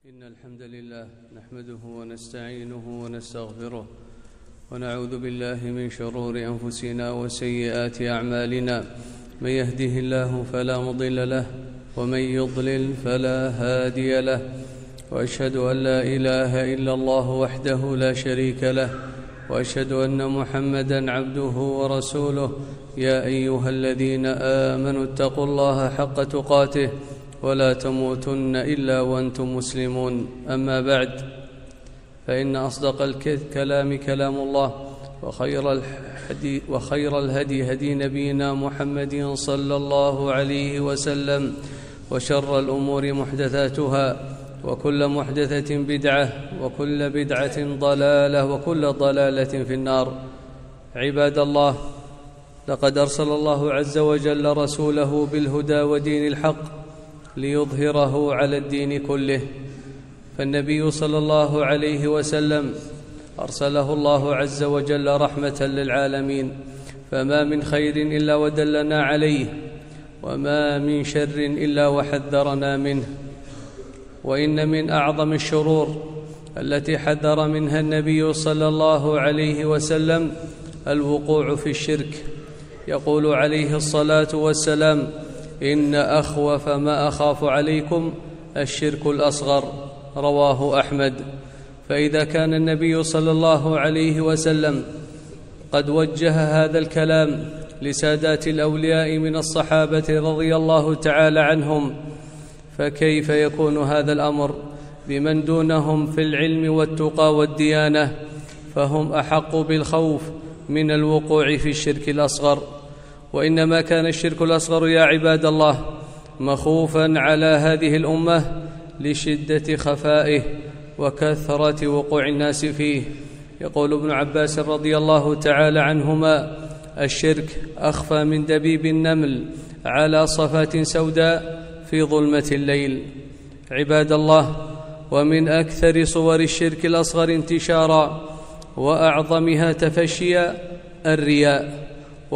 إن الحمد لله نحمده ونستعينه ونستغفره ونعوذ بالله من شرور أنفسنا وسيئات أعمالنا. من يهده الله فلا مضل له ومن يضلل فلا هادي له، وأشهد أن لا إله إلا الله وحده لا شريك له، وأشهد أن محمدًا عبده ورسوله. يا أيها الذين آمنوا اتقوا الله حق تقاته ولا تموتن إلا وأنتم مسلمون. أما بعد، فإن أصدق الكلام كلام الله، وخير الهدي هدي نبينا محمد صلى الله عليه وسلم، وشر الأمور محدثاتها، وكل محدثة بدعة، وكل بدعة ضلالة، وكل ضلالة في النار. عباد الله، لقد أرسل الله عز وجل رسوله بالهدى ودين الحق ليظهره على الدين كله، فالنبي صلى الله عليه وسلم أرسله الله عز وجل رحمة للعالمين، فما من خير إلا ودلنا عليه، وما من شر إلا وحذرنا منه. وإن من أعظم الشرور التي حذر منها النبي صلى الله عليه وسلم الوقوع في الشرك. يقول عليه الصلاة والسلام: إن أخوف ما أخاف عليكم الشرك الأصغر. رواه أحمد. فإذا كان النبي صلى الله عليه وسلم قد وجه هذا الكلام لسادات الأولياء من الصحابة رضي الله تعالى عنهم، فكيف يكون هذا الأمر بمن دونهم في العلم والتقى والديانة؟ فهم أحق بالخوف من الوقوع في الشرك الأصغر. وإنما كان الشرك الأصغر يا عباد الله مخوفا على هذه الأمة لشدة خفائه وكثرة وقوع الناس فيه. يقول ابن عباس رضي الله تعالى عنهما: الشرك أخفى من دبيب النمل على صفات سوداء في ظلمة الليل. عباد الله، ومن أكثر صور الشرك الأصغر انتشارا وأعظمها تفشيا الرياء،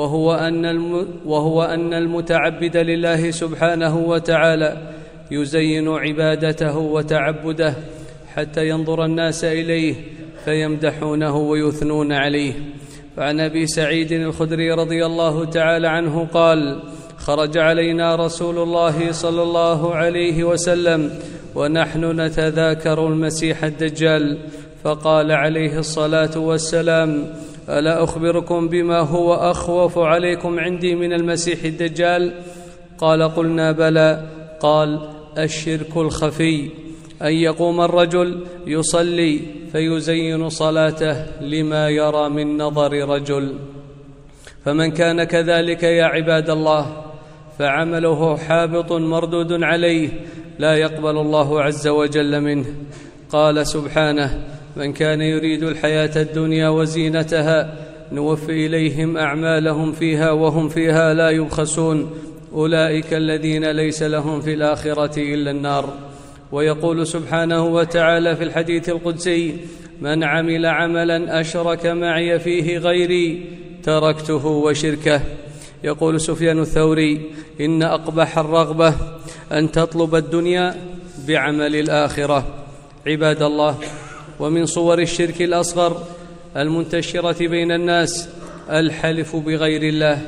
وهو أن المتعبد لله سبحانه وتعالى يزين عبادته وتعبده حتى ينظر الناس إليه فيمدحونه ويثنون عليه. فعن أبي سعيد الخدري رضي الله تعالى عنه قال: خرج علينا رسول الله صلى الله عليه وسلم ونحن نتذاكر المسيح الدجال، فقال عليه الصلاة والسلام: ألا أخبركم بما هو أخوف عليكم عندي من المسيح الدجال؟ قال: قلنا بلى. قال: الشرك الخفي، أن يقوم الرجل يصلي فيزين صلاته لما يرى من نظر رجل. فمن كان كذلك يا عباد الله فعمله حابط مردود عليه، لا يقبل الله عز وجل منه. قال سبحانه: من كان يريد الحياة الدنيا وزينتها نوفي إليهم أعمالهم فيها وهم فيها لا يبخسون، أولئك الذين ليس لهم في الآخرة إلا النار. ويقول سبحانه وتعالى في الحديث القدسي: من عمل عملا أشرك معي فيه غيري تركته وشركه. يقول سفيان الثوري: إن أقبح الرغبة أن تطلب الدنيا بعمل الآخرة. عباد الله، ومن صور الشرك الأصغر المنتشرة بين الناس الحلف بغير الله،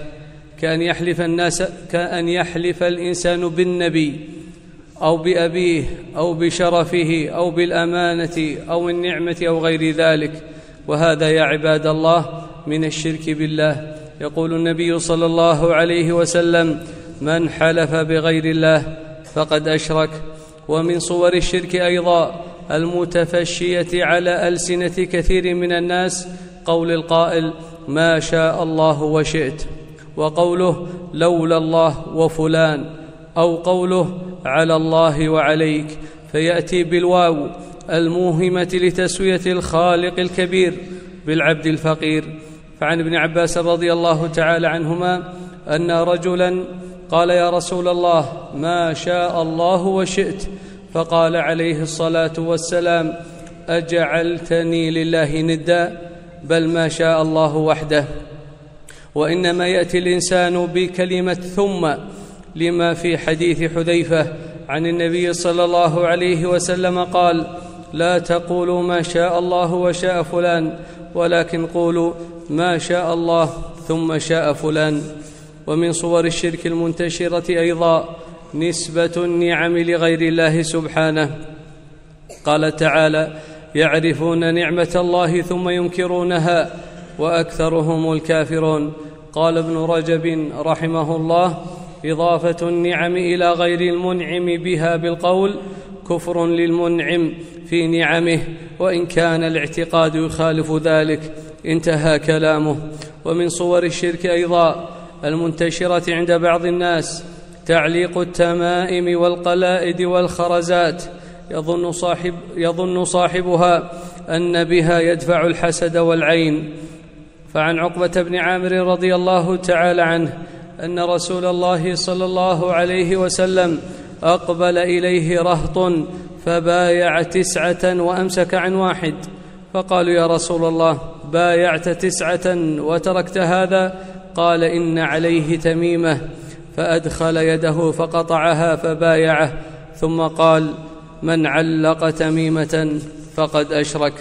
كأن يحلف الإنسان بالنبي أو بأبيه أو بشرفه أو بالأمانة أو النعمة أو غير ذلك، وهذا يا عباد الله من الشرك بالله. يقول النبي صلى الله عليه وسلم: من حلف بغير الله فقد أشرك. ومن صور الشرك أيضا المتفشية على ألسنة كثير من الناس قول القائل: ما شاء الله وشئت، وقوله لولا الله وفلان، أو قوله على الله وعليك، فيأتي بالواو الموهمة لتسوية الخالق الكبير بالعبد الفقير. فعن ابن عباس رضي الله تعالى عنهما أن رجلا قال: يا رسول الله، ما شاء الله وشئت. فقال عليه الصلاة والسلام: أجعلتني لله ندا؟ بل ما شاء الله وحده. وإنما يأتي الإنسان بكلمة ثم لما في حديث حذيفة عن النبي صلى الله عليه وسلم قال: لا تقولوا ما شاء الله وشاء فلان، ولكن قولوا ما شاء الله ثم شاء فلان. ومن صور الشرك المنتشرة أيضا نسبة النعم لغير الله سبحانه. قال تعالى: يعرفون نعمة الله ثم ينكرونها وأكثرهم الكافرون. قال ابن رجب رحمه الله: إضافة النعم إلى غير المنعم بها بالقول كفر للمنعم في نعمه، وإن كان الاعتقاد يخالف ذلك. انتهى كلامه. ومن صور الشرك أيضا المنتشرة عند بعض الناس تعليق التمائم والقلائد والخرزات، يظن صاحبها أن بها يدفع الحسد والعين. فعن عقبة بن عامر رضي الله تعالى عنه أن رسول الله صلى الله عليه وسلم أقبل إليه رهط فبايع 9 وأمسك عن 1، فقالوا: يا رسول الله، بايعت 9 وتركت هذا؟ قال: إن عليه تميمة. فأدخل يده فقطعها فبايعه، ثم قال: من علق تميمة فقد أشرك.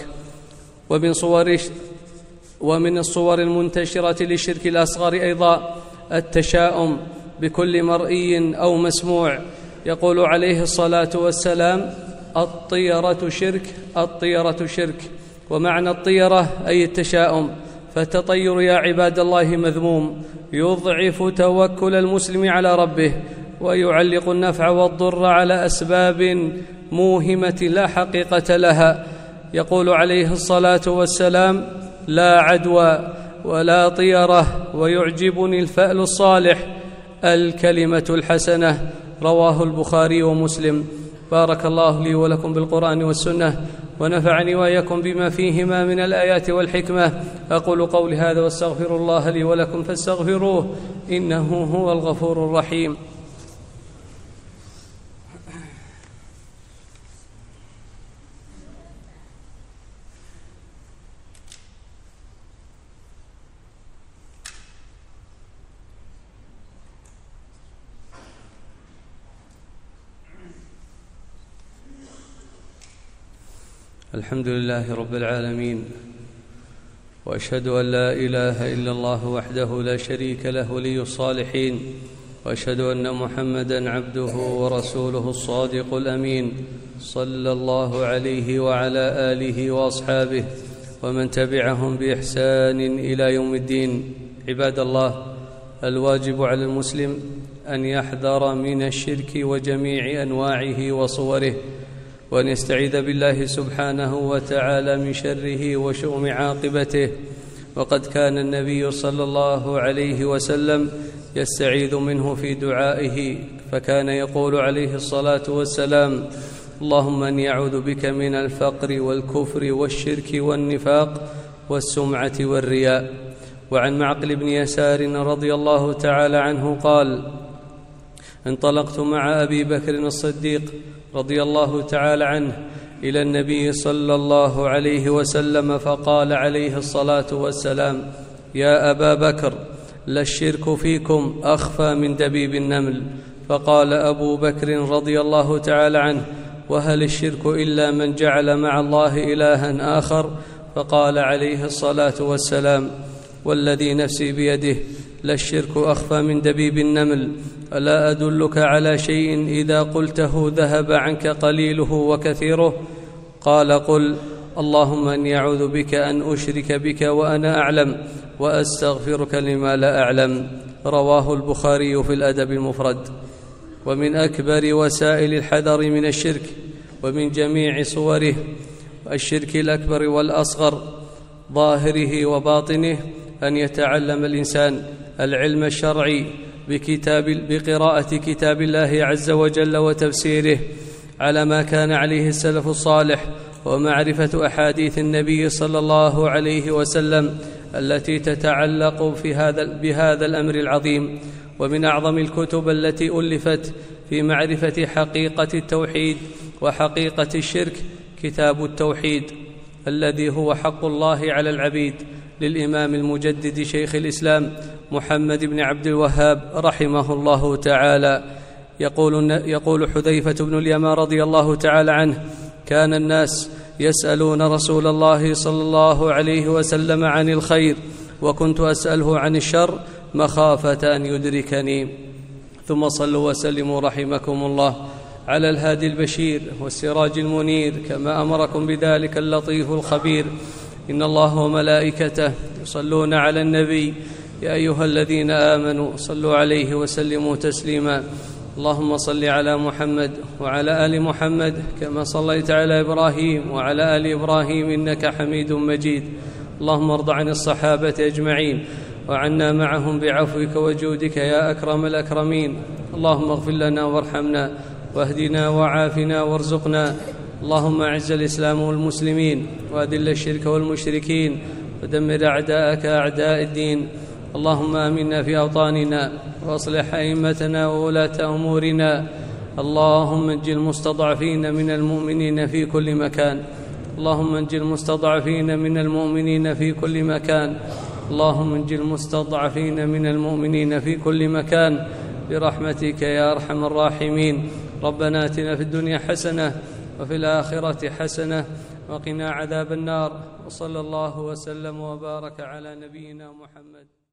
ومن الصور المنتشرة للشرك الأصغر أيضا التشاؤم بكل مرئي أو مسموع. يقول عليه الصلاة والسلام: الطيرة شرك، الطيرة شرك. ومعنى الطيرة أي التشاؤم. فالتطير يا عباد الله مذموم، يضعف توكل المسلم على ربه، ويعلق النفع والضر على أسباب موهمة لا حقيقة لها. يقول عليه الصلاة والسلام: لا عدوى ولا طيرة، ويعجبني الفأل الصالح، الكلمة الحسنة. رواه البخاري ومسلم. بارك الله لي ولكم بالقرآن والسنة، ونفعني وإياكم بما فيهما من الآيات والحكمة. أقول قولي هذا واستغفر الله لي ولكم فاستغفروه، إنه هو الغفور الرحيم. الحمد لله رب العالمين، وأشهد أن لا إله إلا الله وحده لا شريك له ولي الصالحين، وأشهد أن محمدًا عبده ورسوله الصادق الأمين، صلى الله عليه وعلى آله وأصحابه ومن تبعهم بإحسان إلى يوم الدين. عباد الله، الواجب على المسلم أن يحذر من الشرك وجميع أنواعه وصوره، وأن يستعيذ بالله سبحانه وتعالى من شره وشؤم عاقبته. وقد كان النبي صلى الله عليه وسلم يستعيذ منه في دعائه، فكان يقول عليه الصلاة والسلام: اللهم إني أعوذ بك من الفقر والكفر والشرك والنفاق والسمعة والرياء. وعن معقل بن يسار رضي الله تعالى عنه قال: انطلقت مع أبي بكر الصديق رضي الله تعالى عنه إلى النبي صلى الله عليه وسلم، فقال عليه الصلاة والسلام: يا أبا بكر، للشرك فيكم أخفى من دبيب النمل. فقال أبو بكر رضي الله تعالى عنه: وهل الشرك إلا من جعل مع الله إلها آخر؟ فقال عليه الصلاة والسلام: والذي نفسي بيده، للشرك أخفى من دبيب النمل. ألا أدلك على شيء إذا قلته ذهب عنك قليله وكثيره؟ قال: قل: اللهم إني أعوذ بك أن أشرك بك وأنا أعلم، وأستغفرك لما لا أعلم. رواه البخاري في الأدب المفرد. ومن أكبر وسائل الحذر من الشرك ومن جميع صوره، الشرك الأكبر والأصغر ظاهره وباطنه، أن يتعلم الإنسان العلم الشرعي بقراءة كتاب الله عز وجل وتفسيره على ما كان عليه السلف الصالح، ومعرفة أحاديث النبي صلى الله عليه وسلم التي تتعلق بهذا الأمر العظيم. ومن أعظم الكتب التي ألفت في معرفة حقيقة التوحيد وحقيقة الشرك كتاب التوحيد الذي هو حق الله على العبيد، للإمام المجدد شيخ الإسلام محمد بن عبد الوهاب رحمه الله تعالى. يقول حذيفة بن اليمان رضي الله تعالى عنه: كان الناس يسألون رسول الله صلى الله عليه وسلم عن الخير، وكنت أسأله عن الشر مخافة أن يدركني. ثم صلوا وسلموا رحمكم الله على الهادي البشير والسراج المنير، كما أمركم بذلك اللطيف الخبير. إن الله وملائكته يصلون على النبي، يا أيها الذين آمنوا صلوا عليه وسلموا تسليما. اللهم صل على محمد وعلى آل محمد كما صليت على إبراهيم وعلى آل إبراهيم إنك حميد مجيد. اللهم ارض عن الصحابة أجمعين وعنا معهم بعفوك وجودك يا أكرم الأكرمين. اللهم اغفر لنا وارحمنا واهدنا وعافنا وارزقنا. اللهم أعز الإسلام والمسلمين وأذل الشرك والمشركين ودمر أعداءك أعداء الدين. اللهم آمنا في أوطاننا وأصلح أئمتنا وولاة أمورنا. اللهم انج المستضعفين من المؤمنين في كل مكان. اللهم انج المستضعفين من المؤمنين في كل مكان. اللهم انج المستضعفين من المؤمنين في كل مكان برحمتك يا أرحم الراحمين. ربنا آتنا في الدنيا حسنة وفي الآخرة حسنة وقنا عذاب النار. وصلى الله وسلم وبارك على نبينا محمد.